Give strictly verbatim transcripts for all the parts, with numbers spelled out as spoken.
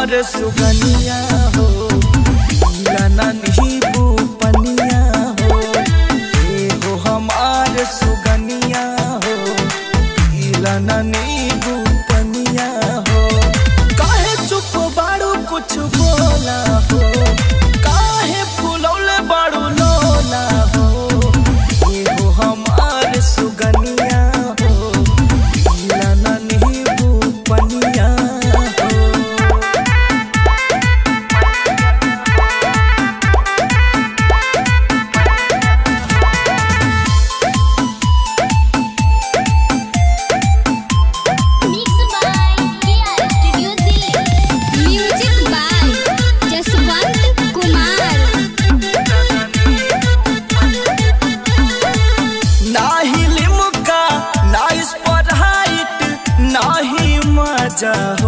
हमार सुगनिया हो पीला नींबू पनिया हो। ए हो हमार सुगनिया हो पीला नींबू पनिया हो। काहे चुप बाड़ू कुछ बोला हो, काहे फुलौले बाड़ू लोला हो। ए हो हमार सुगनिया हो पीला नींबू पनिया हो। हो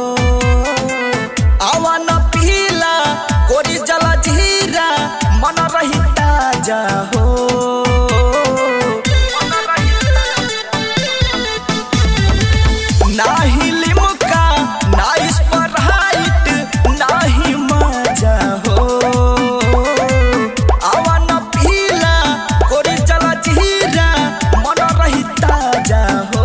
आवा न पीला कोरी जला जीरा मन रही ताजा हो। नाही लिमका ना स्प्राइट नाही मजा हो। आवा न पीला कोरी जला जीरा मन रही ताजा हो।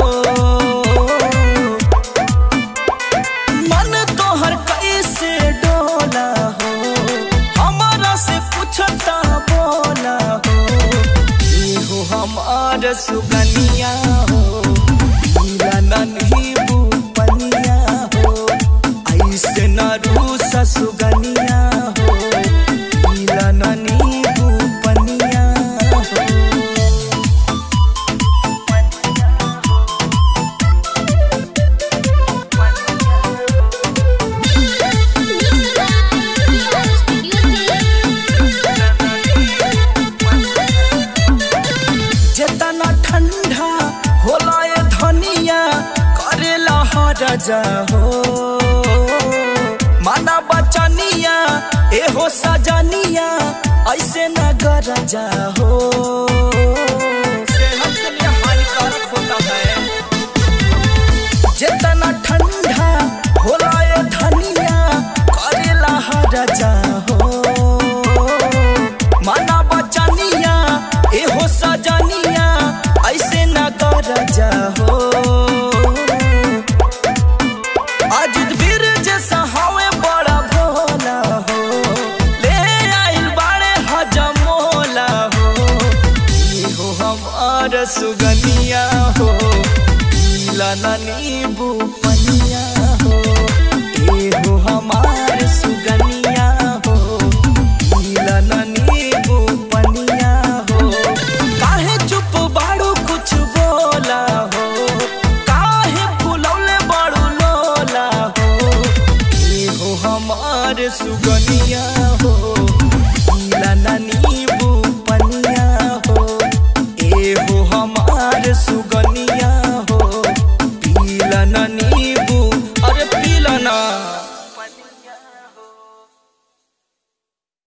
हमार सुगनिया हो पीला नींबू पनिया हो। ऐसे न रूसा सुगनिया हो पीला नींबू पनिया हो। जितना ठंडा होला ये धनिया करेला हरजा हो। माना बचनिया ए हो सजनिया ऐसे न गरजा हो। सेहत के लिए हानिकारक होता है। जितना ठंडा होला ये धनिया करेला हरजा हो। माना बचनिया ए हो सजनिया ऐसे न गरजा हो। अजित वीर जैसा हवे बड़ा भोला हो, ले आइल बाड़े हजमोला हो। ये हो हमार सुगनिया हो पीला नींबू पनिया हो। ये हो हमार सुगनिया हो पीला नींबू पनिया हो। काहे चुप बाड़ू कुछ बोला हो, काहे फुलौले बाड़ू लोला हो। ये हो हमार सुगनिया हो